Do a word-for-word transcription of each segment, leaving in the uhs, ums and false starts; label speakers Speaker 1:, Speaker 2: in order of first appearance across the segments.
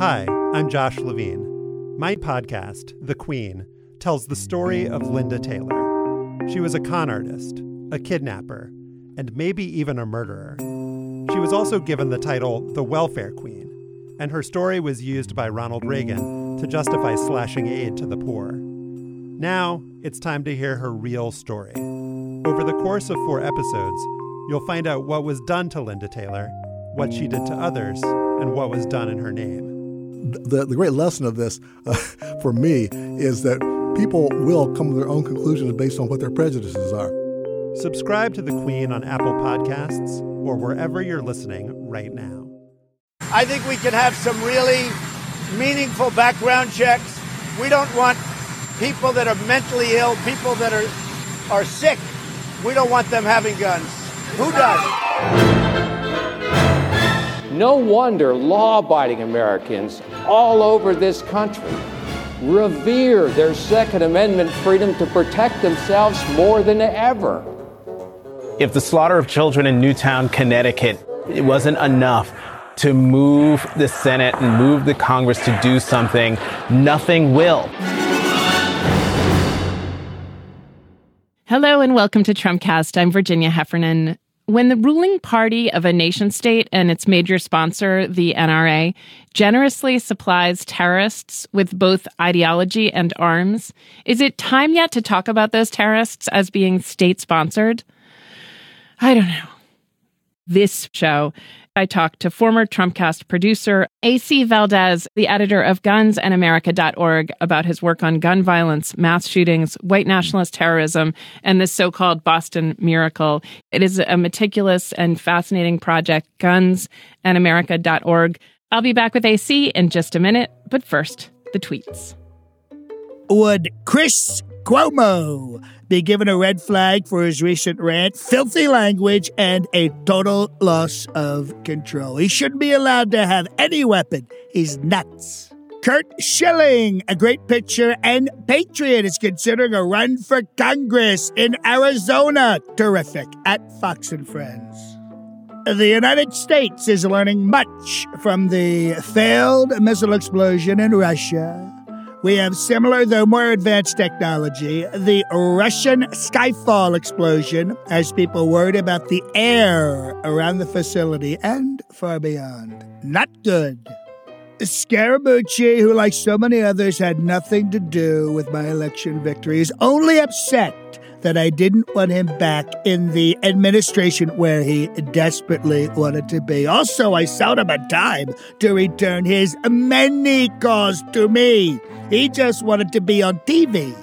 Speaker 1: Hi, I'm Josh Levine. My podcast, The Queen, tells the story of Linda Taylor. She was a con artist, a kidnapper, and maybe even a murderer. She was also given the title the Welfare Queen, and her story was used by Ronald Reagan to justify slashing aid to the poor. Now, it's time to hear her real story. Over the course of four episodes, you'll find out what was done to Linda Taylor, what she did to others, and what was done in her name.
Speaker 2: The, the great lesson of this, uh, for me, is that people will come to their own conclusions based on what their prejudices are.
Speaker 1: Subscribe to The Queen on Apple Podcasts or wherever you're listening right now.
Speaker 3: I think we can have some really meaningful background checks. We don't want people that are mentally ill, people that are are sick. We don't want them having guns. Who does?
Speaker 4: No wonder law-abiding Americans all over this country revere their Second Amendment freedom to protect themselves more than ever.
Speaker 5: If the slaughter of children in Newtown, Connecticut, it wasn't enough to move the Senate and move the Congress to do something, nothing will.
Speaker 6: Hello and welcome to Trumpcast. I'm Virginia Heffernan. When the ruling party of a nation state and its major sponsor, the N R A, generously supplies terrorists with both ideology and arms, is it time yet to talk about those terrorists as being state-sponsored? I don't know. This show, I talked to former Trumpcast producer A C Valdez, the editor of guns and america dot org, about his work on gun violence, mass shootings, white nationalist terrorism, and the so-called Boston Miracle. It is a meticulous and fascinating project, guns and america dot org. I'll be back with A C in just a minute, but first, the tweets.
Speaker 7: Would Chris Cuomo be given a red flag for his recent rant, filthy language, and a total loss of control? He shouldn't be allowed to have any weapon. He's nuts. Curt Schilling, a great pitcher and patriot, is considering a run for Congress in Arizona. Terrific. At Fox and Friends. The United States is learning much from the failed missile explosion in Russia. We have similar, though more advanced technology. The Russian Skyfall explosion has people worried about the air around the facility and far beyond. Not good. Scaramucci, who like so many others had nothing to do with my election victory, is only upset that I didn't want him back in the administration where he desperately wanted to be. Also, I sold him a dime to return his many calls to me. He just wanted to be on T V.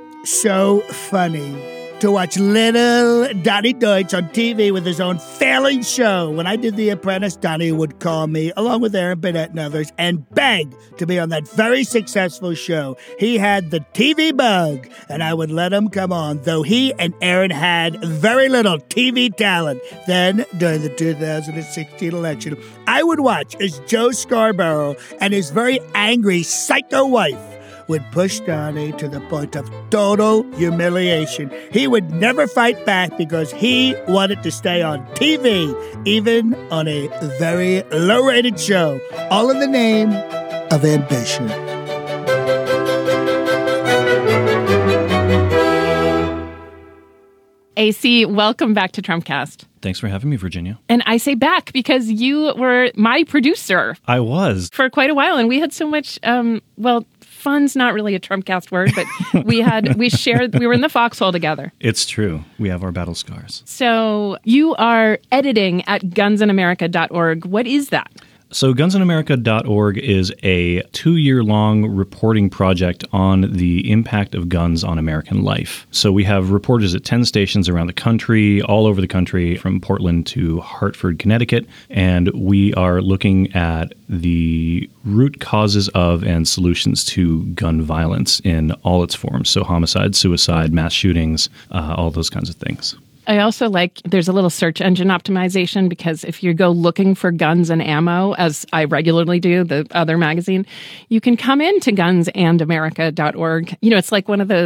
Speaker 7: So funny to watch little Donnie Deutsch on T V with his own failing show. When I did The Apprentice, Donnie would call me, along with Aaron Bennett and others, and beg to be on that very successful show. He had the T V bug, and I would let him come on, though he and Aaron had very little T V talent. Then, during the two thousand sixteen election, I would watch as Joe Scarborough and his very angry psycho wife would push Donnie to the point of total humiliation. He would never fight back because he wanted to stay on T V, even on a very low-rated show, all in the name of ambition.
Speaker 6: A C, welcome back to Trumpcast.
Speaker 8: Thanks for having me, Virginia.
Speaker 6: And I say back because you were my producer.
Speaker 8: I was.
Speaker 6: For quite a while, and we had so much, um, well, fun's not really a Trumpcast word, but we had, we shared, we were in the foxhole together.
Speaker 8: It's true. We have our battle scars.
Speaker 6: So you are editing at guns and america dot org. What is that?
Speaker 8: So guns and america dot org is a two-year-long reporting project on the impact of guns on American life. So we have reporters at ten stations around the country, all over the country, from Portland to Hartford, Connecticut, and we are looking at the root causes of and solutions to gun violence in all its forms. So homicide, suicide, mass shootings, uh, all those kinds of things.
Speaker 6: I also like there's a little search engine optimization because if you go looking for guns and ammo, as I regularly do, the other magazine, you can come into guns and america dot org. You know, it's like one of those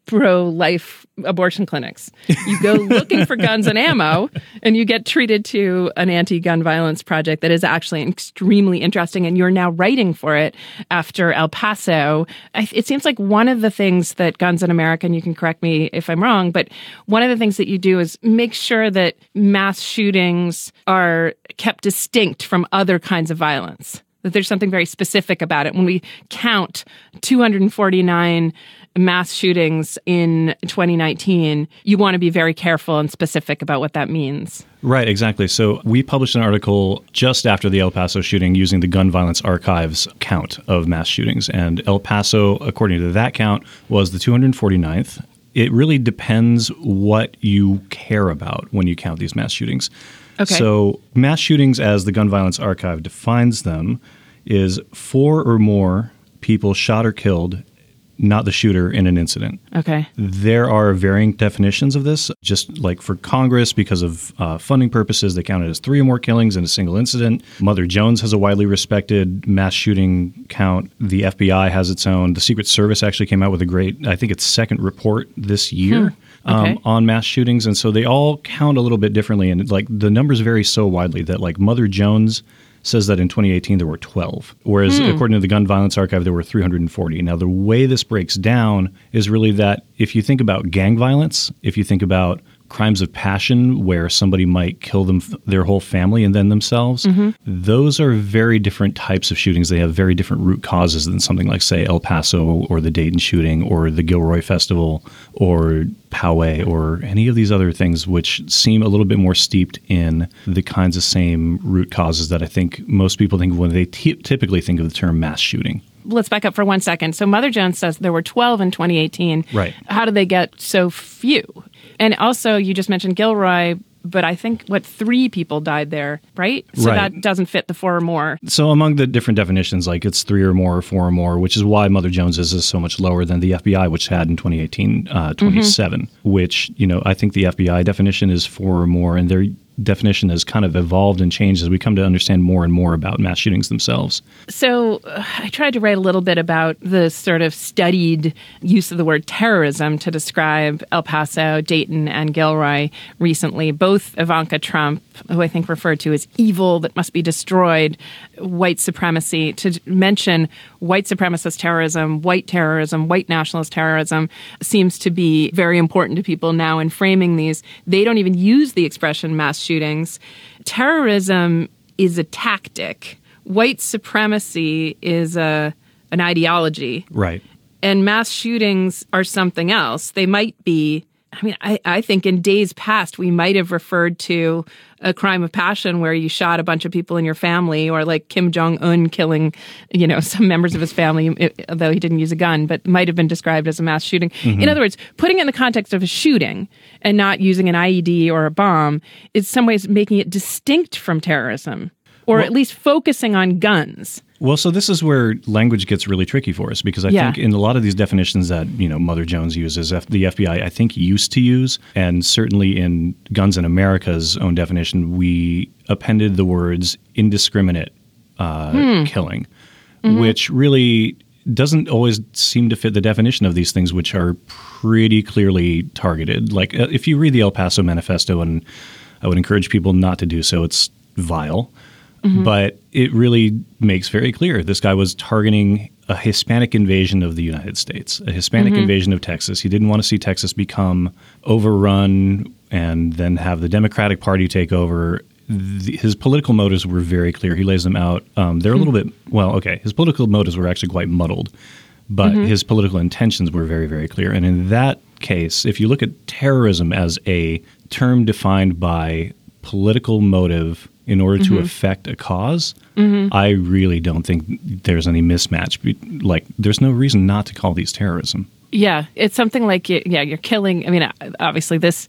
Speaker 6: pro-life abortion clinics. You go looking for guns and ammo, and you get treated to an anti-gun violence project that is actually extremely interesting, and you're now writing for it after El Paso. I, it seems like one of the things that Guns in America, and you can correct me if I'm wrong, but one of the things that you do is make sure that mass shootings are kept distinct from other kinds of violence, that there's something very specific about it. When we count two hundred forty-nine mass shootings in twenty nineteen, you want to be very careful and specific about what that means.
Speaker 8: Right, exactly. So we published an article just after the El Paso shooting using the Gun Violence Archive's count of mass shootings. And El Paso, according to that count, was the two hundred forty-ninth. It really depends what you care about when you count these mass shootings.
Speaker 6: Okay.
Speaker 8: So mass shootings, as the Gun Violence Archive defines them, is four or more people shot or killed, not the shooter, in an incident.
Speaker 6: Okay.
Speaker 8: There are varying definitions of this. Just like for Congress, because of uh, funding purposes, they count it as three or more killings in a single incident. Mother Jones has a widely respected mass shooting count. The F B I has its own. The Secret Service actually came out with a great, I think it's second report this year.
Speaker 6: Hmm. Okay.
Speaker 8: Um, on mass shootings. And so they all count a little bit differently. And like the numbers vary so widely that like Mother Jones says that in twenty eighteen there were twelve, whereas
Speaker 6: Hmm.
Speaker 8: according to the Gun Violence Archive there were three hundred forty. Now the way this breaks down is really that if you think about gang violence, if you think about crimes of passion where somebody might kill them, their whole family and then themselves,
Speaker 6: Mm-hmm.
Speaker 8: those are very different types of shootings. They have very different root causes than something like, say, El Paso or the Dayton shooting or the Gilroy Festival or Poway or any of these other things, which seem a little bit more steeped in the kinds of same root causes that I think most people think of when they t- typically think of the term mass shooting.
Speaker 6: Let's back up for one second. So Mother Jones says there were twelve in twenty eighteen.
Speaker 8: Right.
Speaker 6: How did they get so few? And also, you just mentioned Gilroy, but I think, what, three people died there, right? So
Speaker 8: Right.
Speaker 6: that doesn't fit the four or more.
Speaker 8: So among the different definitions, like it's three or more or four or more, which is why Mother Jones's is so much lower than the F B I, which had in twenty eighteen uh, twenty-seven, mm-hmm. which, you know, I think the F B I definition is four or more, and their definition has kind of evolved and changed as we come to understand more and more about mass shootings themselves.
Speaker 6: So uh, I tried to write a little bit about the sort of studied use of the word terrorism to describe El Paso, Dayton, and Gilroy recently. Both Ivanka Trump, who I think referred to as evil that must be destroyed, white supremacy, to mention white supremacist terrorism, white terrorism, white nationalist terrorism seems to be very important to people now in framing these. They don't even use the expression mass shootings. Terrorism is a tactic. White supremacy is a an ideology.
Speaker 8: Right.
Speaker 6: And mass shootings are something else. They might be, I mean, I, I think in days past, we might have referred to a crime of passion where you shot a bunch of people in your family, or like Kim Jong-un killing, you know, some members of his family, although he didn't use a gun, but might have been described as a mass shooting. Mm-hmm. In other words, putting it in the context of a shooting and not using an I E D or a bomb is some ways making it distinct from terrorism, or well, at least focusing on guns.
Speaker 8: Well, so this is where language gets really tricky for us, because I
Speaker 6: yeah.
Speaker 8: think in a lot of these definitions that, you know, Mother Jones uses, F- the F B I, I think, used to use, and certainly in Guns in America's own definition, we appended the words indiscriminate uh, hmm. killing, mm-hmm. which really doesn't always seem to fit the definition of these things, which are pretty clearly targeted. Like, uh, if you read the El Paso Manifesto, and I would encourage people not to do so, it's vile. Mm-hmm. But it really makes very clear this guy was targeting a Hispanic invasion of the United States, a Hispanic mm-hmm. invasion of Texas. He didn't want to see Texas become overrun and then have the Democratic Party take over. The, his political motives were very clear. He lays them out. Um, they're mm-hmm. a little bit, well, okay, his political motives were actually quite muddled, but mm-hmm. his political intentions were very, very clear. And in that case, if you look at terrorism as a term defined by political motive in order mm-hmm. to affect a cause, mm-hmm. I really don't think there's any mismatch. Like, there's no reason not to call these terrorism.
Speaker 6: Yeah, it's something like, yeah, you're killing. I mean, obviously this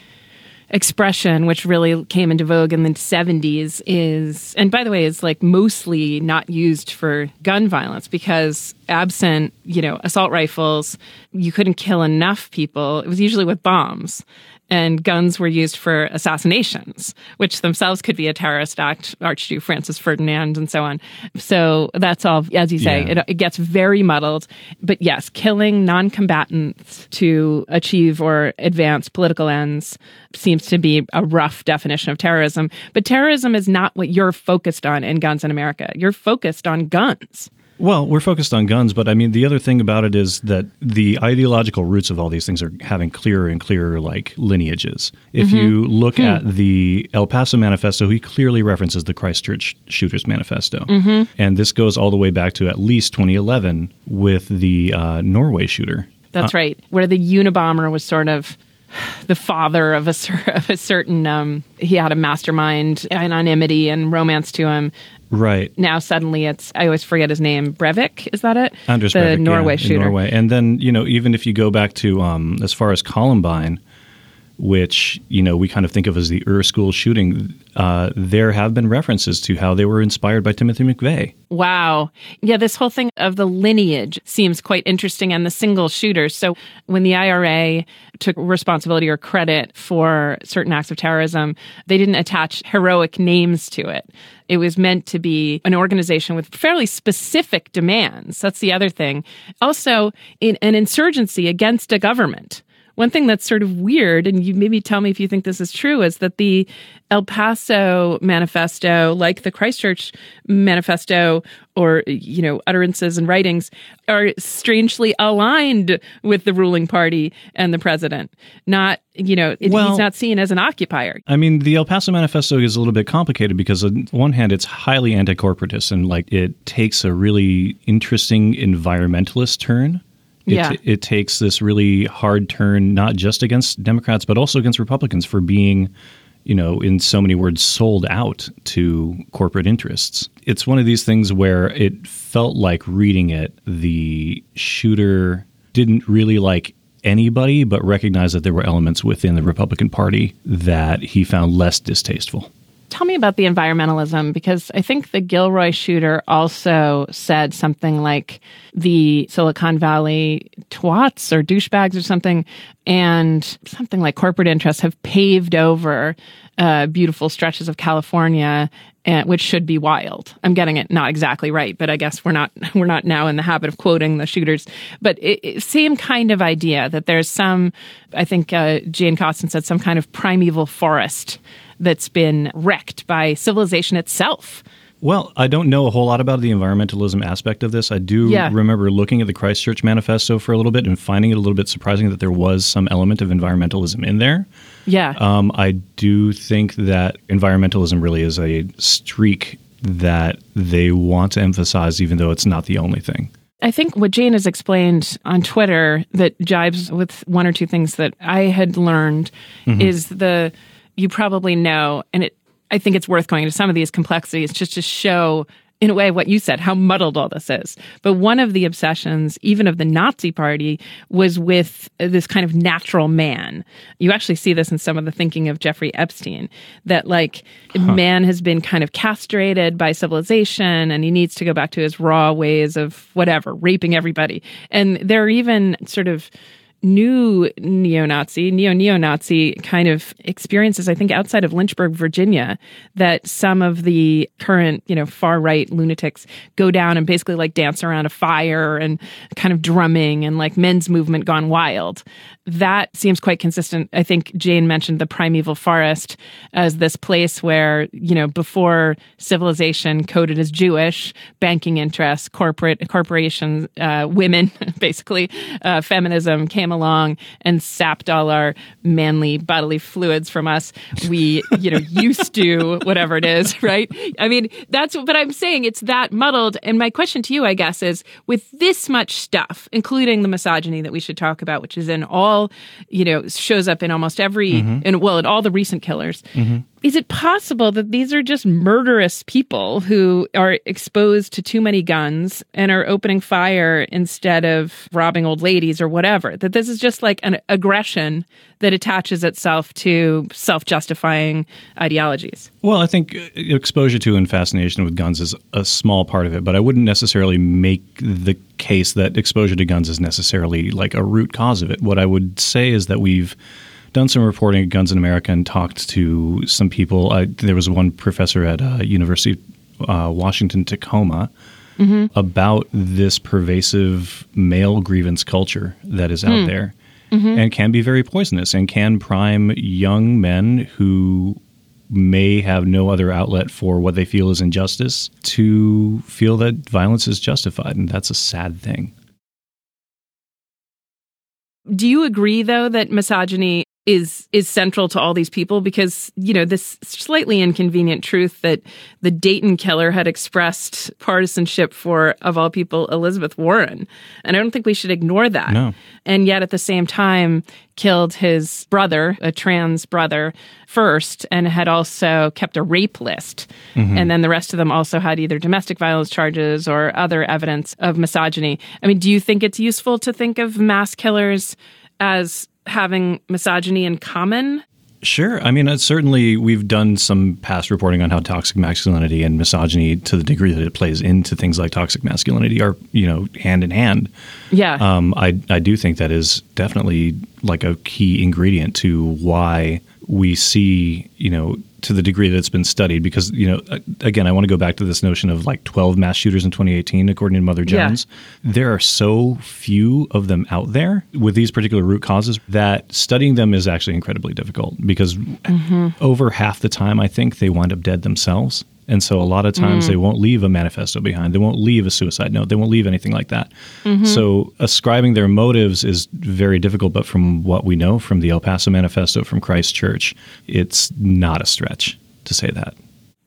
Speaker 6: expression, which really came into vogue in the seventies, is, and by the way, is like mostly not used for gun violence, because absent, you know, assault rifles, you couldn't kill enough people. It was usually with bombs. and guns were used for assassinations, which themselves could be a terrorist act, Archduke Francis Ferdinand and so on. So that's all, as you say,
Speaker 8: Yeah.
Speaker 6: it, it gets very muddled. But yes, killing non-combatants to achieve or advance political ends seems to be a rough definition of terrorism. But terrorism is not what you're focused on in Guns in America. You're focused on guns.
Speaker 8: Well, we're focused on guns, but I mean, the other thing about it is that the ideological roots of all these things are having clearer and clearer, like, lineages. If
Speaker 6: Mm-hmm.
Speaker 8: you look
Speaker 6: Hmm.
Speaker 8: at the El Paso Manifesto, he clearly references the Christchurch Shooters Manifesto.
Speaker 6: Mm-hmm.
Speaker 8: And this goes all the way back to at least twenty eleven with the uh, Norway shooter.
Speaker 6: That's
Speaker 8: Uh,
Speaker 6: right. Where the Unabomber was sort of the father of a, cer- of a certain, um, he had a mastermind, anonymity and romance to him.
Speaker 8: Right.
Speaker 6: Now suddenly it's, I always forget his name, Breivik, is that it?
Speaker 8: Anders
Speaker 6: the
Speaker 8: Breivik,
Speaker 6: Norway
Speaker 8: yeah, in
Speaker 6: shooter.
Speaker 8: Norway. And then, you know, even if you go back to um, as far as Columbine, which, you know, we kind of think of as the Ur school shooting, uh, there have been references to how they were inspired by Timothy McVeigh.
Speaker 6: Wow. Yeah, this whole thing of the lineage seems quite interesting, and the single shooters. So when the I R A took responsibility or credit for certain acts of terrorism, they didn't attach heroic names to it. It was meant to be an organization with fairly specific demands. That's the other thing. Also, in an insurgency against a government. One thing that's sort of weird, and you maybe tell me if you think this is true, is that the El Paso Manifesto, like the Christchurch Manifesto, or, you know, utterances and writings, are strangely aligned with the ruling party and the president. Not, you know, it,
Speaker 8: Well-
Speaker 6: he's not seen as an occupier.
Speaker 8: I mean, the El Paso Manifesto is a little bit complicated because on one hand, it's highly anti-corporatist and like it takes a really interesting environmentalist turn. It,
Speaker 6: Yeah.
Speaker 8: it takes this really hard turn, not just against Democrats, but also against Republicans for being, you know, in so many words, sold out to corporate interests. It's one of these things where it felt like reading it, the shooter didn't really like anybody, but recognized that there were elements within the Republican Party that he found less distasteful.
Speaker 6: Tell me about the environmentalism, because I think the Gilroy shooter also said something like the Silicon Valley twats or douchebags or something, and something like corporate interests have paved over uh, beautiful stretches of California, uh, which should be wild. I'm getting it not exactly right, but I guess we're not we're not now in the habit of quoting the shooters. But it, it, same kind of idea that there's some, I think uh, Jane Costin said, some kind of primeval forest that's been wrecked by civilization itself.
Speaker 8: Well, I don't know a whole lot about the environmentalism aspect of this. I do
Speaker 6: Yeah.
Speaker 8: remember looking at the Christchurch Manifesto for a little bit and finding it a little bit surprising that there was some element of environmentalism in there.
Speaker 6: Yeah.
Speaker 8: Um, I do think that environmentalism really is a streak that they want to emphasize, even though it's not the only thing.
Speaker 6: I think what Jane has explained on Twitter that jibes with one or two things that I had learned
Speaker 8: Mm-hmm.
Speaker 6: is the, you probably know, and it, I think it's worth going into some of these complexities just to show, in a way, what you said, how muddled all this is. But one of the obsessions, even of the Nazi Party, was with this kind of natural man. You actually see this in some of the thinking of Jeffrey Epstein, that like man has been kind of castrated by civilization and he needs to go back to his raw ways of whatever, raping everybody. And there are even sort of new neo-Nazi, neo-neo-Nazi kind of experiences, I think, outside of Lynchburg, Virginia, that some of the current, you know, far-right lunatics go down and basically like dance around a fire and kind of drumming and like men's movement gone wild. That seems quite consistent. I think Jane mentioned the primeval forest as this place where, you know, before civilization coded as Jewish, banking interests, corporate corporations, uh, women, basically, uh, feminism came along and sapped all our manly bodily fluids from us. We, you know, used to whatever it is, right? I mean, that's what I'm saying. It's that muddled. And my question to you, I guess, is with this much stuff, including the misogyny that we should talk about, which is in all, you know, shows up in almost every,
Speaker 8: Mm-hmm.
Speaker 6: in, well, in all the recent killers. Mm-hmm. Is it possible that these are just murderous people who are exposed to too many guns and are opening fire instead of robbing old ladies or whatever? That this is just like an aggression that attaches itself to self-justifying ideologies?
Speaker 8: Well, I think exposure to and fascination with guns is a small part of it, but I wouldn't necessarily make the case that exposure to guns is necessarily like a root cause of it. What I would say is that we've done some reporting at Guns in America and talked to some people. I, there was one professor at uh, University of uh, Washington, Tacoma, mm-hmm. about this pervasive male grievance culture that is out mm. there mm-hmm. and can be very poisonous and can prime young men who may have no other outlet for what they feel is injustice to feel that violence is justified. And that's a sad thing.
Speaker 6: Do you agree, though, that misogyny is is central to all these people? Because, you know, this slightly inconvenient truth that the Dayton killer had expressed partisanship for, of all people, Elizabeth Warren. And I don't think we should ignore that.
Speaker 8: No.
Speaker 6: And yet at the same time killed his brother, a trans brother, first, and had also kept a rape list. Mm-hmm. And then the rest of them also had either domestic violence charges or other evidence of misogyny. I mean, do you think it's useful to think of mass killers as having misogyny in common?
Speaker 8: Sure. I mean, it's certainly we've done some past reporting on how toxic masculinity and misogyny, to the degree that it plays into things like toxic masculinity, are, you know, hand in hand.
Speaker 6: Yeah.
Speaker 8: Um, I, I do think that is definitely like a key ingredient to why we see, you know, to the degree that it's been studied, because, you know, again, I want to go back to this notion of like twelve mass shooters in twenty eighteen, according to Mother Jones. Yeah. There are so few of them out there with these particular root causes that studying them is actually incredibly difficult, because mm-hmm. over half the time, I think they wind up dead themselves. And so a lot of times mm. they won't leave a manifesto behind. They won't leave a suicide note. They won't leave anything like that. Mm-hmm. So ascribing their motives is very difficult. But from what we know from the El Paso Manifesto, from Christ Church, it's not a stretch to say that.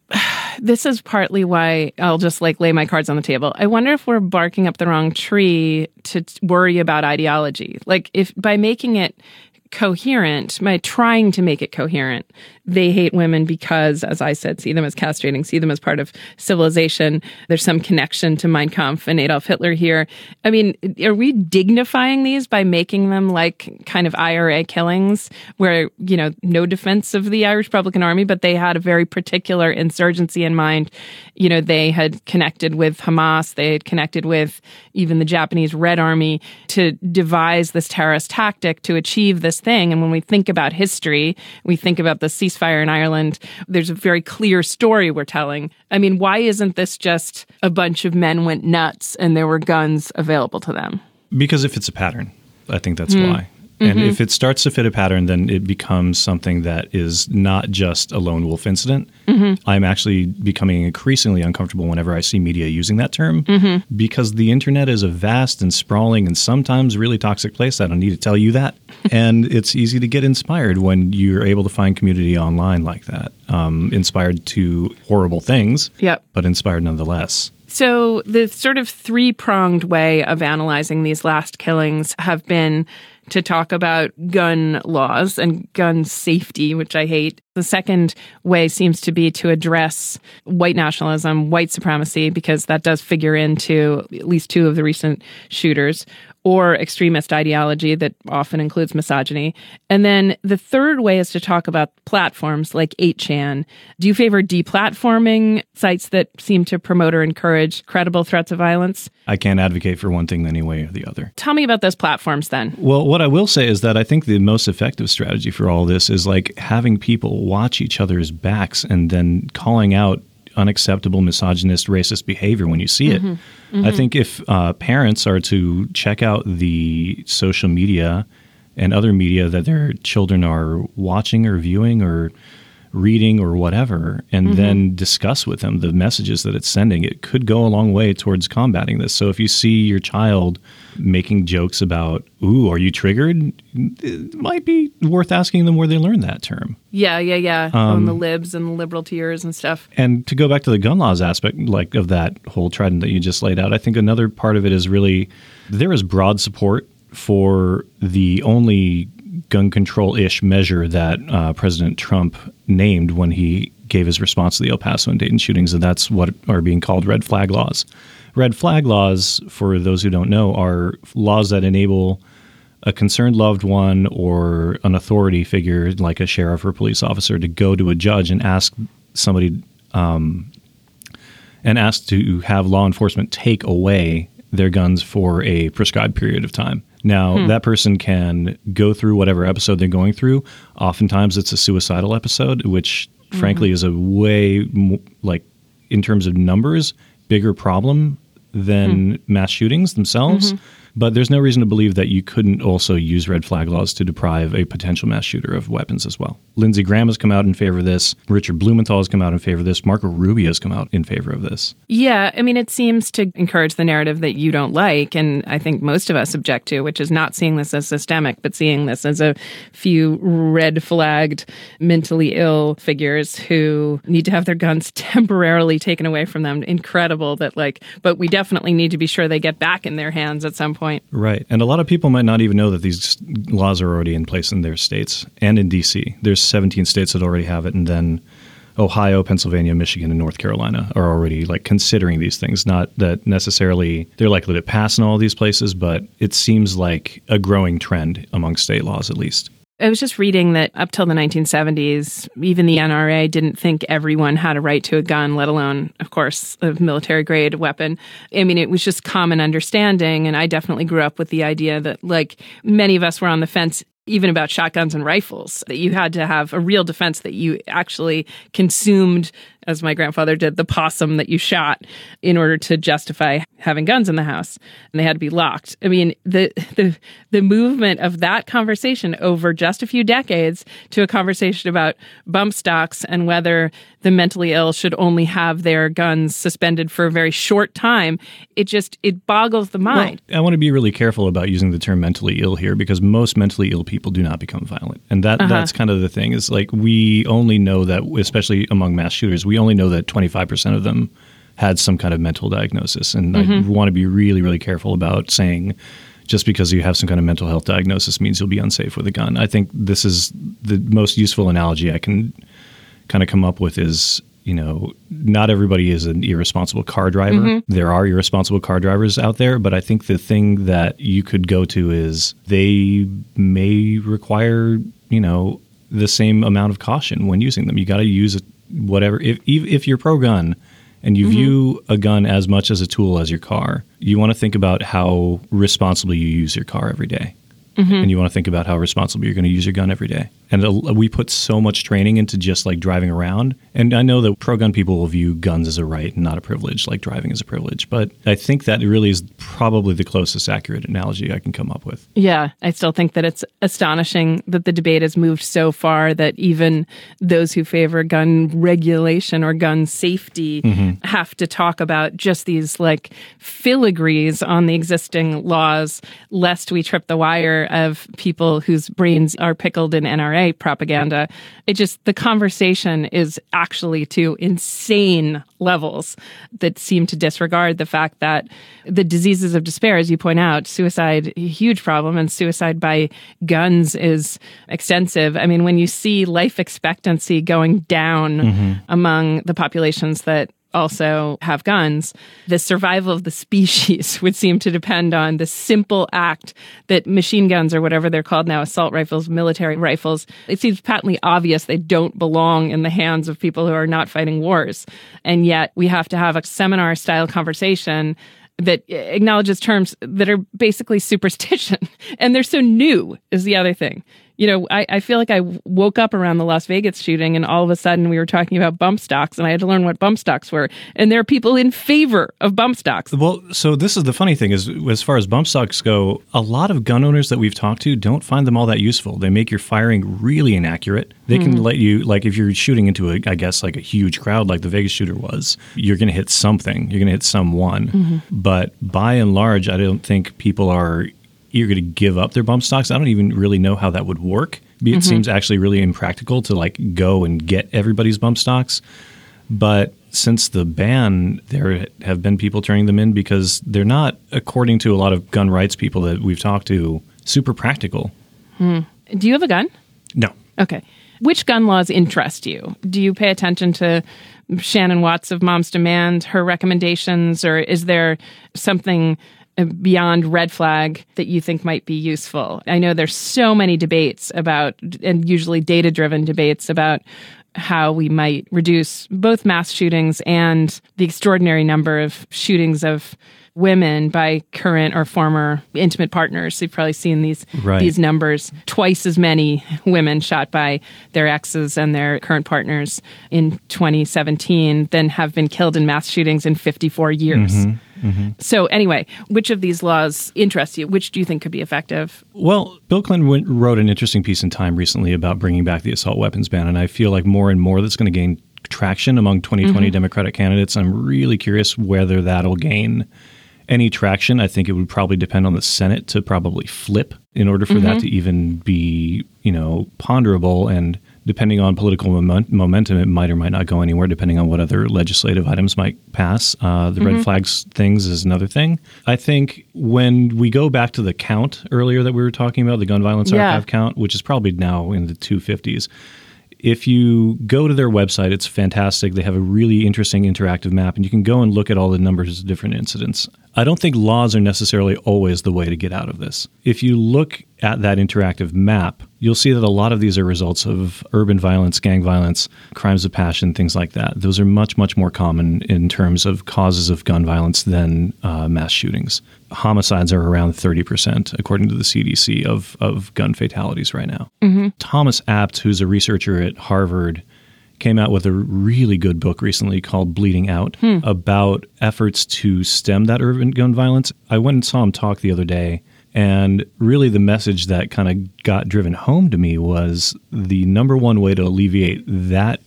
Speaker 6: This is partly why I'll just like lay my cards on the table. I wonder if we're barking up the wrong tree to worry about ideology. Like if by making it coherent, by trying to make it coherent, they hate women because, as I said, see them as castrating, see them as part of civilization. There's some connection to Mein Kampf and Adolf Hitler here. I mean, are we dignifying these by making them like kind of I R A killings where, you know, no defense of the Irish Republican Army, but they had a very particular insurgency in mind. You know, they had connected with Hamas, they had connected with even the Japanese Red Army to devise this terrorist tactic to achieve this thing. And when we think about history, we think about the ceasefire in Ireland, there's a very clear story we're telling. I mean, why isn't this just a bunch of men went nuts and there were guns available to them?
Speaker 8: Because if it's a pattern, I think that's
Speaker 6: mm.
Speaker 8: why. And mm-hmm. if it starts to fit a pattern, then it becomes something that is not just a lone wolf incident. Mm-hmm. I'm actually becoming increasingly uncomfortable whenever I see media using that term, mm-hmm. because the internet is a vast and sprawling and sometimes really toxic place. I don't need to tell you that. And it's easy to get inspired when you're able to find community online like that, um, inspired to horrible things,
Speaker 6: yep.
Speaker 8: but inspired nonetheless.
Speaker 6: So the sort of three-pronged way of analyzing these last killings have been to talk about gun laws and gun safety, which I hate. The second way seems to be to address white nationalism, white supremacy, because that does figure into at least two of the recent shooters, or extremist ideology that often includes misogyny. And then the third way is to talk about platforms like eight chan. Do you favor deplatforming sites that seem to promote or encourage credible threats of violence?
Speaker 8: I can't advocate for one thing any way or the other.
Speaker 6: Tell me about those platforms then.
Speaker 8: Well, what I will say is that I think the most effective strategy for all this is like having people watch each other's backs and then calling out unacceptable misogynist, racist behavior when you see it. Mm-hmm. Mm-hmm. I think if uh, parents are to check out the social media and other media that their children are watching or viewing or reading or whatever, and mm-hmm. then discuss with them the messages that it's sending, it could go a long way towards combating this. So if you see your child making jokes about, ooh, are you triggered? It might be worth asking them where they learned that term.
Speaker 6: Yeah, yeah, yeah. Um, On the libs and the liberal tears and stuff.
Speaker 8: And to go back to the gun laws aspect, like of that whole trident that you just laid out, I think another part of it is really there is broad support for the only gun control-ish measure that uh, President Trump named when he gave his response to the El Paso and Dayton shootings, and that's what are being called red flag laws. Red flag laws, for those who don't know, are laws that enable a concerned loved one or an authority figure like a sheriff or police officer to go to a judge and ask somebody um, and ask to have law enforcement take away their guns for a prescribed period of time. Now, hmm. that person can go through whatever episode they're going through. Oftentimes, it's a suicidal episode, which, mm-hmm. frankly, is a way, like, in terms of numbers, bigger problem than hmm. mass shootings themselves. Mm-hmm. But there's no reason to believe that you couldn't also use red flag laws to deprive a potential mass shooter of weapons as well. Lindsey Graham has come out in favor of this. Richard Blumenthal has come out in favor of this. Marco Rubio has come out in favor of this.
Speaker 6: Yeah, I mean, it seems to encourage the narrative that you don't like, and I think most of us object to, which is not seeing this as systemic, but seeing this as a few red-flagged, mentally ill figures who need to have their guns temporarily taken away from them. Incredible that, like, but we definitely need to be sure they get back in their hands at some point.
Speaker 8: Right. And a lot of people might not even know that these laws are already in place in their states and in D C. There's seventeen states that already have it. And then Ohio, Pennsylvania, Michigan, and North Carolina are already like considering these things. Not that necessarily they're likely to pass in all these places, but it seems like a growing trend among state laws, at least.
Speaker 6: I was just reading that up till the nineteen seventies, even the N R A didn't think everyone had a right to a gun, let alone, of course, a military-grade weapon. I mean, it was just common understanding, and I definitely grew up with the idea that, like, many of us were on the fence even about shotguns and rifles, that you had to have a real defense, that you actually consumed, as my grandfather did, the possum that you shot in order to justify having guns in the house, and they had to be locked. I mean, the the the movement of that conversation over just a few decades to a conversation about bump stocks and whether the mentally ill should only have their guns suspended for a very short time, it just, it boggles the mind.
Speaker 8: Well, I want to be really careful about using the term mentally ill here, because most mentally ill people do not become violent. And that uh-huh. that's kind of the thing, is like, we only know that, especially among mass shooters, we only know that twenty-five percent of them had some kind of mental diagnosis. And mm-hmm. I want to be really, really careful about saying just because you have some kind of mental health diagnosis means you'll be unsafe with a gun. I think this is the most useful analogy I can kind of come up with is, you know, not everybody is an irresponsible car driver. Mm-hmm. There are irresponsible car drivers out there, but I think the thing that you could go to is they may require, you know, the same amount of caution when using them. You got to use it, whatever. If if you're pro-gun and you mm-hmm. view a gun as much as a tool as your car, you want to think about how responsibly you use your car every day. Mm-hmm. And you want to think about how responsibly you're going to use your gun every day. And uh, we put so much training into just like driving around. And I know that pro-gun people will view guns as a right and not a privilege, like driving as a privilege. But I think that really is probably the closest accurate analogy I can come up with.
Speaker 6: Yeah, I still think that it's astonishing that the debate has moved so far that even those who favor gun regulation or gun safety mm-hmm. have to talk about just these like filigrees on the existing laws, lest we trip the wire of people whose brains are pickled in N R A propaganda. It just, the conversation is actually to insane levels that seem to disregard the fact that the diseases of despair, as you point out, suicide, a huge problem, and suicide by guns is extensive. I mean, when you see life expectancy going down mm-hmm. among the populations that also have guns, the survival of the species would seem to depend on the simple act that machine guns, or whatever they're called now, assault rifles, military rifles, it seems patently obvious they don't belong in the hands of people who are not fighting wars. And yet we have to have a seminar-style conversation that acknowledges terms that are basically superstition. And they're so new, is the other thing. You know, I, I feel like I woke up around the Las Vegas shooting and all of a sudden we were talking about bump stocks and I had to learn what bump stocks were. And there are people in favor of bump stocks.
Speaker 8: Well, so this is the funny thing is, as far as bump stocks go, a lot of gun owners that we've talked to don't find them all that useful. They make your firing really inaccurate. They can mm-hmm. let you, like if you're shooting into, a, I guess, like a huge crowd like the Vegas shooter was, you're going to hit something. You're going to hit someone. Mm-hmm. But by and large, I don't think people are eager to give up their bump stocks. I don't even really know how that would work. It mm-hmm. seems actually really impractical to like go and get everybody's bump stocks. But since the ban, there have been people turning them in because they're not, according to a lot of gun rights people that we've talked to, super practical.
Speaker 6: Hmm. Do you have a gun?
Speaker 8: No.
Speaker 6: Okay. Which gun laws interest you? Do you pay attention to Shannon Watts of Moms Demand, her recommendations, or is there something beyond red flag that you think might be useful? I know there's so many debates about, and usually data-driven debates about how we might reduce both mass shootings and the extraordinary number of shootings of women by current or former intimate partners. You've probably seen these
Speaker 8: right.
Speaker 6: these numbers. Twice as many women shot by their exes and their current partners in twenty seventeen than have been killed in mass shootings in fifty-four years.
Speaker 8: Mm-hmm, mm-hmm.
Speaker 6: So anyway, which of these laws interest you? Which do you think could be effective?
Speaker 8: Well, Bill Clinton went, wrote an interesting piece in Time recently about bringing back the assault weapons ban, and I feel like more and more that's going to gain traction among twenty twenty mm-hmm. Democratic candidates. I'm really curious whether that'll gain any traction. I think it would probably depend on the Senate to probably flip in order for mm-hmm. that to even be, you know, ponderable. And depending on political moment, momentum, it might or might not go anywhere, depending on what other legislative items might pass. Uh, the mm-hmm. red flags things is another thing. I think when we go back to the count earlier that we were talking about, the gun violence
Speaker 6: yeah.
Speaker 8: archive count, which is probably now in the two fifties, if you go to their website, it's fantastic. They have a really interesting interactive map, and you can go and look at all the numbers of different incidents. I don't think laws are necessarily always the way to get out of this. If you look at that interactive map, you'll see that a lot of these are results of urban violence, gang violence, crimes of passion, things like that. Those are much, much more common in terms of causes of gun violence than uh, mass shootings. Homicides are around thirty percent, according to the C D C, of, of gun fatalities right now. Mm-hmm. Thomas Abt, who's a researcher at Harvard, came out with a really good book recently called Bleeding Out hmm. about efforts to stem that urban gun violence. I went and saw him talk the other day, and really the message that kind of got driven home to me was the number one way to alleviate that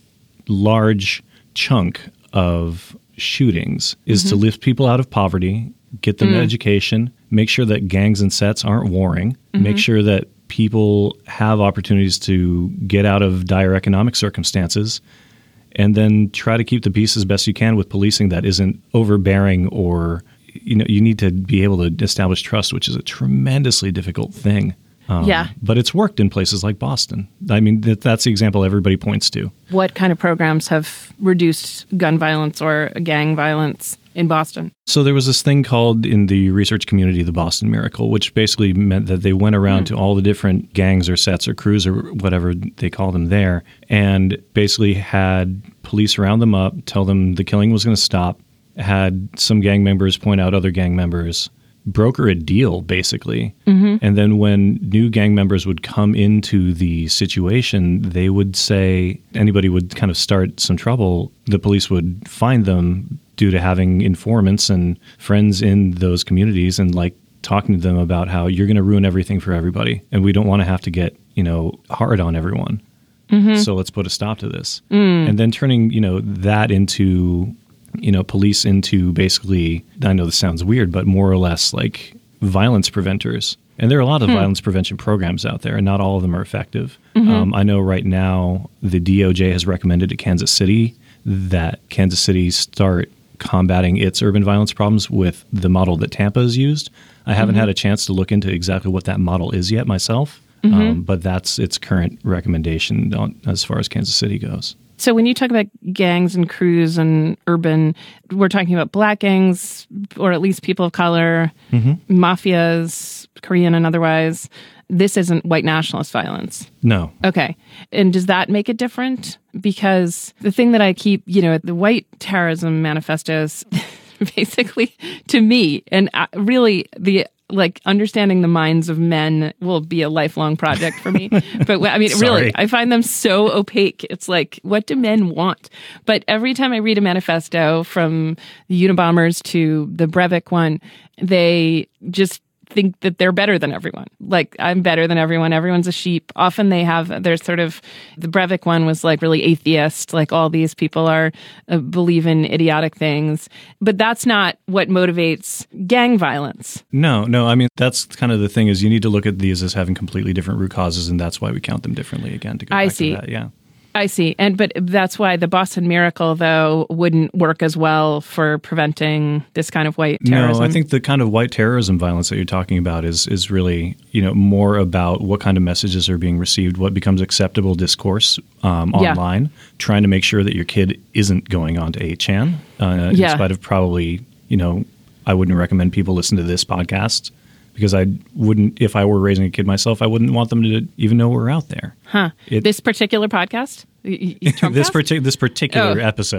Speaker 8: large chunk of shootings is mm-hmm. to lift people out of poverty, get them mm. education, make sure that gangs and sets aren't warring, mm-hmm. make sure that people have opportunities to get out of dire economic circumstances, and then try to keep the peace as best you can with policing that isn't overbearing, or, you know, you need to be able to establish trust, which is a tremendously difficult thing. Um,
Speaker 6: yeah.
Speaker 8: But it's worked in places like Boston. I mean, that, that's the example everybody points to.
Speaker 6: What kind of programs have reduced gun violence or gang violence in Boston?
Speaker 8: So there was this thing called in the research community the Boston Miracle, which basically meant that they went around mm. to all the different gangs or sets or crews or whatever they call them there, and basically had police round them up, tell them the killing was going to stop, had some gang members point out other gang members, broker a deal, basically. Mm-hmm. And then when new gang members would come into the situation, they would say, anybody would kind of start some trouble, the police would find them due to having informants and friends in those communities and like talking to them about how you're going to ruin everything for everybody. And we don't want to have to get, you know, hard on everyone. Mm-hmm. So let's put a stop to this. Mm. And then turning, you know, that into, you know, police into basically, I know this sounds weird, but more or less like violence preventers. And there are a lot of hmm. violence prevention programs out there, and not all of them are effective. Mm-hmm. Um, I know right now the D O J has recommended to Kansas City that Kansas City start combating its urban violence problems with the model that Tampa has used. I haven't mm-hmm. had a chance to look into exactly what that model is yet myself, mm-hmm. um, but that's its current recommendation on, as far as Kansas City goes.
Speaker 6: So when you talk about gangs and crews and urban, we're talking about black gangs, or at least people of color, mm-hmm. mafias, Korean and otherwise. This isn't white nationalist violence.
Speaker 8: No.
Speaker 6: Okay. And does that make it different? Because the thing that I keep, you know, the white terrorism manifestos, basically, to me, and really the like understanding the minds of men will be a lifelong project for me. But I mean, really, I find them so opaque. It's like, what do men want? But every time I read a manifesto, from the Unabombers to the Breivik one, they just think that they're better than everyone. Like, I'm better than everyone. Everyone's a sheep. Often they have, there's sort of, the Breivik one was like really atheist. Like, all these people are, uh, believe in idiotic things. But that's not what motivates gang violence.
Speaker 8: No, no. I mean, that's kind of the thing, is you need to look at these as having completely different root causes, and that's why we count them differently again, to go
Speaker 6: I
Speaker 8: back
Speaker 6: see.
Speaker 8: to that. Yeah.
Speaker 6: I see. And but that's why the Boston Miracle, though, wouldn't work as well for preventing this kind of white terrorism.
Speaker 8: No, I think the kind of white terrorism violence that you're talking about is is really, you know, more about what kind of messages are being received, what becomes acceptable discourse um, online, yeah. trying to make sure that your kid isn't going on to eight chan, uh, yeah. in spite of probably, you know, I wouldn't recommend people listen to this podcast. Because I wouldn't, if I were raising a kid myself, I wouldn't want them to even know we're out there.
Speaker 6: Huh. It, this particular podcast?
Speaker 8: this, partic- this particular oh. episode.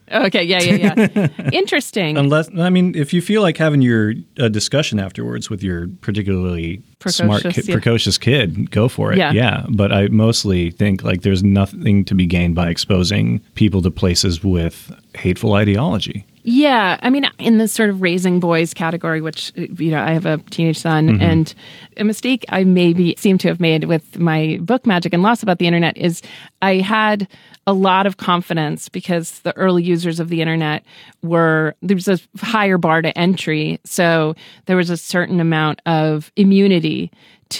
Speaker 6: Okay, yeah, yeah, yeah. Interesting.
Speaker 8: Unless, I mean, if you feel like having your uh, discussion afterwards with your particularly
Speaker 6: Precocious,
Speaker 8: smart, ki-
Speaker 6: yeah.
Speaker 8: precocious kid, go for it.
Speaker 6: Yeah.
Speaker 8: yeah. But I mostly think like there's nothing to be gained by exposing people to places with hateful ideology.
Speaker 6: Yeah, I mean, in this sort of raising boys category, which, you know, I have a teenage son, mm-hmm. and a mistake I maybe seem to have made with my book, Magic and Loss About the Internet, is I had a lot of confidence because the early users of the internet were, there was a higher bar to entry. So there was a certain amount of immunity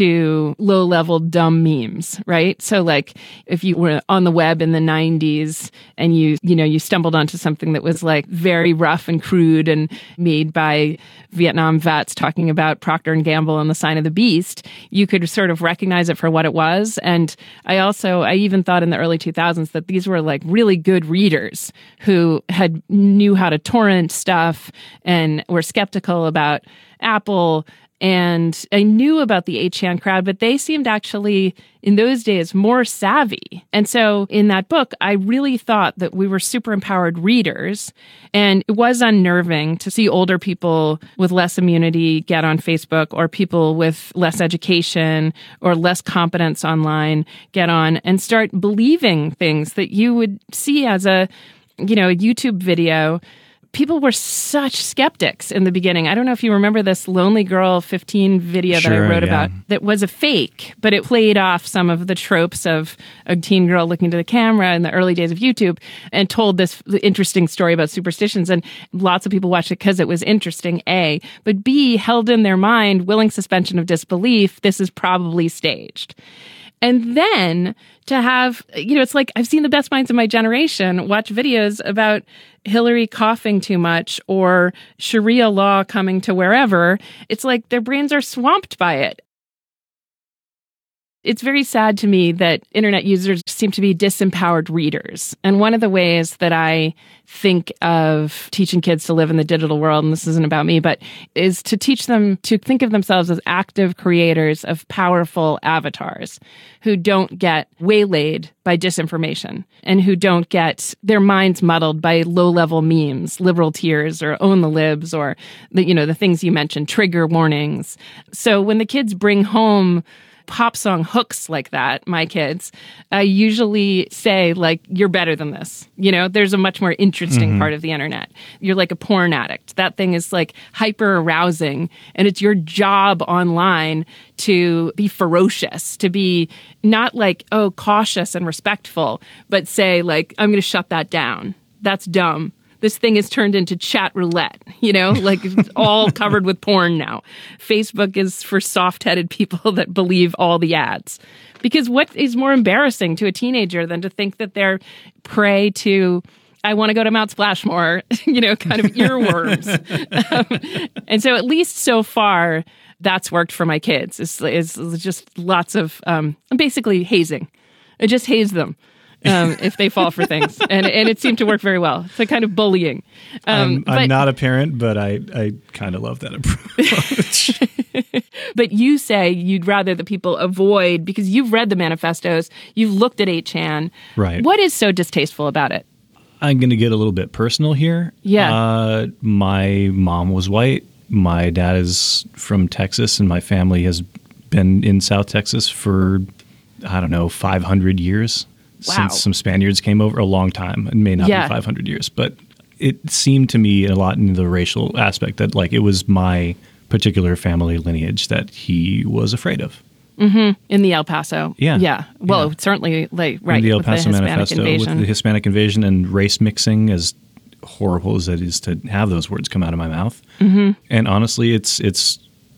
Speaker 6: to low-level dumb memes, right? So like if you were on the web in the nineties and you, you know, you stumbled onto something that was like very rough and crude and made by Vietnam vets talking about Procter and Gamble and the sign of the beast, you could sort of recognize it for what it was. And I also, I even thought in the early two thousands that these were like really good readers who had knew how to torrent stuff and were skeptical about Apple. And I knew about the eight chan crowd, but they seemed actually, in those days, more savvy. And so in that book, I really thought that we were super empowered readers. And it was unnerving to see older people with less immunity get on Facebook, or people with less education or less competence online get on and start believing things that you would see as a, you know, a YouTube video. People were such skeptics in the beginning. I don't know if you remember this Lonely Girl fifteen video
Speaker 8: sure,
Speaker 6: that I wrote
Speaker 8: yeah.
Speaker 6: about that was a fake, but it played off some of the tropes of a teen girl looking to the camera in the early days of YouTube and told this interesting story about superstitions. And lots of people watched it because it was interesting, A, but B, held in their mind, willing suspension of disbelief, this is probably staged. And then to have, you know, it's like I've seen the best minds of my generation watch videos about Hillary coughing too much or Sharia law coming to wherever. It's like their brains are swamped by it. It's very sad to me that internet users seem to be disempowered readers. And one of the ways that I think of teaching kids to live in the digital world, and this isn't about me, but is to teach them to think of themselves as active creators of powerful avatars who don't get waylaid by disinformation and who don't get their minds muddled by low-level memes, liberal tears, or own the libs, or the, you know, the things you mentioned, trigger warnings. So when the kids bring home pop song hooks like that, my kids, I usually say, like, you're better than this. You know, there's a much more interesting mm-hmm. part of the internet. You're like a porn addict. That thing is like hyper arousing, and it's your job online to be ferocious, to be not like, oh, cautious and respectful, but say, like, I'm going to shut that down. That's dumb. This thing is turned into chat roulette, you know, like it's all covered with porn now. Facebook is for soft-headed people that believe all the ads. Because what is more embarrassing to a teenager than to think that they're prey to, I want to go to Mount Splashmore, you know, kind of earworms. um, and so at least so far, that's worked for my kids. It's, it's just lots of um, basically hazing. I just haze them. um, if they fall for things. And and it seemed to work very well. It's a kind of bullying. Um,
Speaker 8: I'm,
Speaker 6: but,
Speaker 8: I'm not a parent, but I, I kind of love that approach.
Speaker 6: But you say you'd rather the people avoid, because you've read the manifestos, you've looked at eight chan.
Speaker 8: Right.
Speaker 6: What is so distasteful about it?
Speaker 8: I'm going to get a little bit personal here.
Speaker 6: Yeah.
Speaker 8: Uh, my mom was white. My dad is from Texas, and my family has been in South Texas for, I don't know, five hundred years.
Speaker 6: Wow.
Speaker 8: Since some Spaniards came over, a long time. It may not
Speaker 6: yeah.
Speaker 8: be five hundred years, but it seemed to me a lot in the racial aspect that like it was my particular family lineage that he was afraid of.
Speaker 6: Mm-hmm. In the El Paso.
Speaker 8: Yeah.
Speaker 6: Yeah. Well,
Speaker 8: yeah.
Speaker 6: certainly, like, right.
Speaker 8: In the El
Speaker 6: with
Speaker 8: Paso
Speaker 6: the Hispanic
Speaker 8: Manifesto,
Speaker 6: invasion.
Speaker 8: with the Hispanic invasion and race mixing, as horrible as it is to have those words come out of my mouth.
Speaker 6: Mm-hmm.
Speaker 8: And honestly, it's it's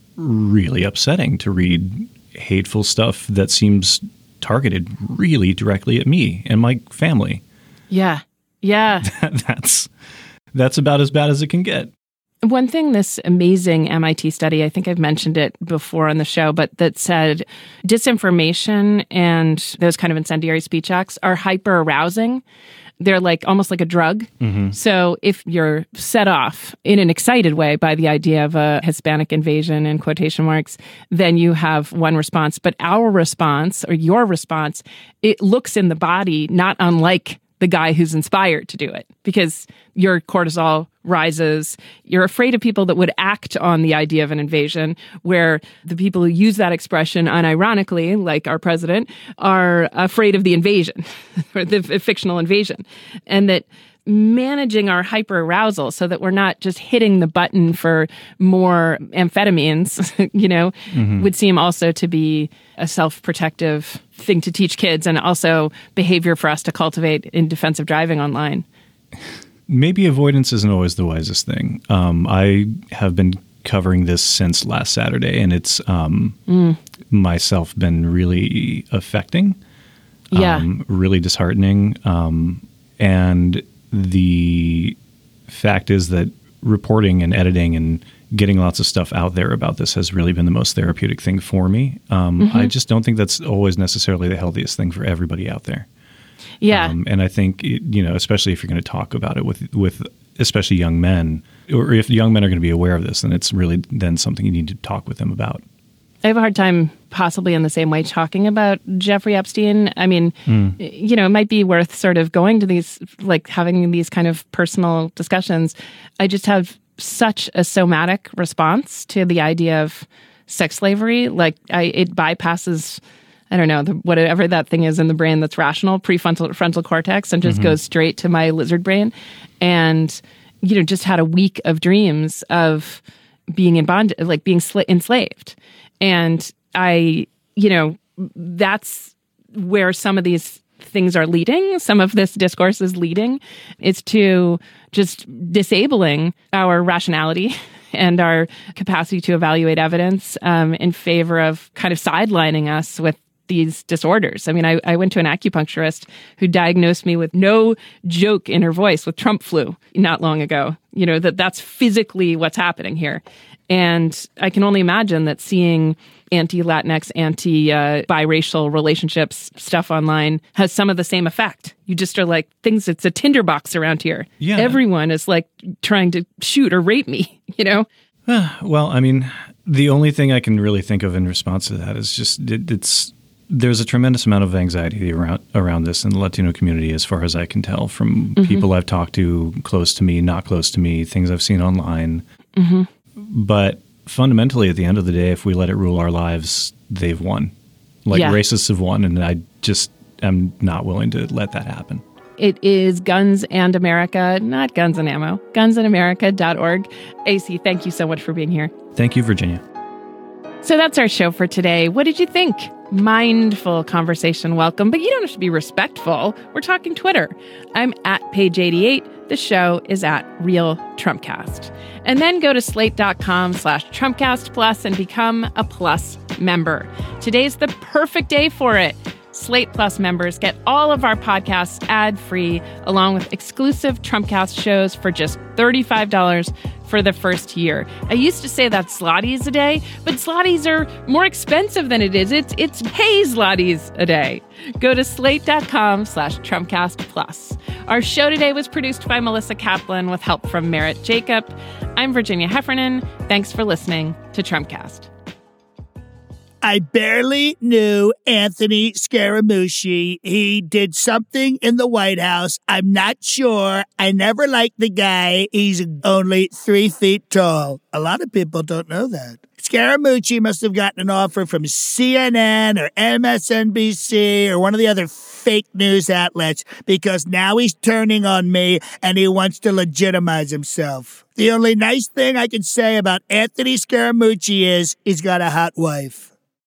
Speaker 8: really upsetting to read hateful stuff that seems targeted really directly at me and my family.
Speaker 6: Yeah. Yeah.
Speaker 8: that's that's about as bad as it can get.
Speaker 6: One thing, this amazing M I T study, I think I've mentioned it before on the show, but that said disinformation and those kind of incendiary speech acts are hyper arousing. They're like almost like a drug. Mm-hmm. So if you're set off in an excited way by the idea of a Hispanic invasion in quotation marks, then you have one response. But our response, or your response, it looks in the body not unlike the guy who's inspired to do it, because your cortisol rises. You're afraid of people that would act on the idea of an invasion, where the people who use that expression unironically, like our president, are afraid of the invasion, or the fictional invasion. And that managing our hyperarousal so that we're not just hitting the button for more amphetamines, you know, mm-hmm. would seem also to be a self-protective thing to teach kids, and also behavior for us to cultivate in defensive driving online.
Speaker 8: Maybe avoidance isn't always the wisest thing. Um, I have been covering this since last Saturday, and it's um, mm. myself been really affecting,
Speaker 6: yeah,
Speaker 8: um, really disheartening, um, and the fact is that reporting and editing and getting lots of stuff out there about this has really been the most therapeutic thing for me. Um, mm-hmm. I just don't think that's always necessarily the healthiest thing for everybody out there.
Speaker 6: Yeah.
Speaker 8: Um, and I think, it, you know, especially if you're going to talk about it with, with especially young men, or if young men are going to be aware of this, then it's really then something you need to talk with them about.
Speaker 6: I have a hard time possibly in the same way talking about Jeffrey Epstein. I mean, mm. you know, it might be worth sort of going to these, like having these kind of personal discussions. I just have such a somatic response to the idea of sex slavery. Like I, it bypasses, I don't know, the, whatever that thing is in the brain that's rational, prefrontal frontal cortex, and just mm-hmm. goes straight to my lizard brain. And, you know, just had a week of dreams of being in bond, like being sl- enslaved. And I, you know, that's where some of these things are leading. Some of this discourse is leading. It's to just disabling our rationality and our capacity to evaluate evidence um, in favor of kind of sidelining us with these disorders. I mean, I, I went to an acupuncturist who diagnosed me with no joke in her voice with Trump flu not long ago. You know, that that's physically what's happening here. And I can only imagine that seeing anti-Latinx, anti-biracial uh, relationships stuff online has some of the same effect. You just are like, things, it's a tinderbox around here.
Speaker 8: Yeah.
Speaker 6: Everyone is like trying to shoot or rape me, you know?
Speaker 8: Well, I mean, the only thing I can really think of in response to that is just, it, it's, there's a tremendous amount of anxiety around around this in the Latino community, as far as I can tell, from mm-hmm. people I've talked to, close to me, not close to me, things I've seen online.
Speaker 6: Mm-hmm.
Speaker 8: But fundamentally, at the end of the day, if we let it rule our lives, they've won. Like
Speaker 6: yeah.
Speaker 8: racists have won, and I just am not willing to let that happen.
Speaker 6: It is Guns and America, not Guns and Ammo, guns and america dot org. A C, thank you so much for being here.
Speaker 8: Thank you, Virginia.
Speaker 6: So that's our show for today. What did you think? Mindful conversation, welcome, but you don't have to be respectful. We're talking Twitter. I'm at page eighty-eight. The show is at Real Trumpcast. And then go to slate.com slash Trumpcast Plus and become a Plus member. Today's the perfect day for it. Slate Plus members get all of our podcasts ad-free, along with exclusive Trumpcast shows for just thirty-five dollars for the first year. I used to say that's zlotys a day, but zlotys are more expensive than it is. It's it's pay zlotys a day. Go to slate.com slash Trumpcast Plus. Our show today was produced by Melissa Kaplan with help from Merritt Jacob. I'm Virginia Heffernan. Thanks for listening to Trumpcast.
Speaker 7: I barely knew Anthony Scaramucci. He did something in the White House. I'm not sure. I never liked the guy. He's only three feet tall. A lot of people don't know that. Scaramucci must have gotten an offer from C N N or M S N B C or one of the other fake news outlets, because now he's turning on me and he wants to legitimize himself. The only nice thing I can say about Anthony Scaramucci is he's got a hot wife.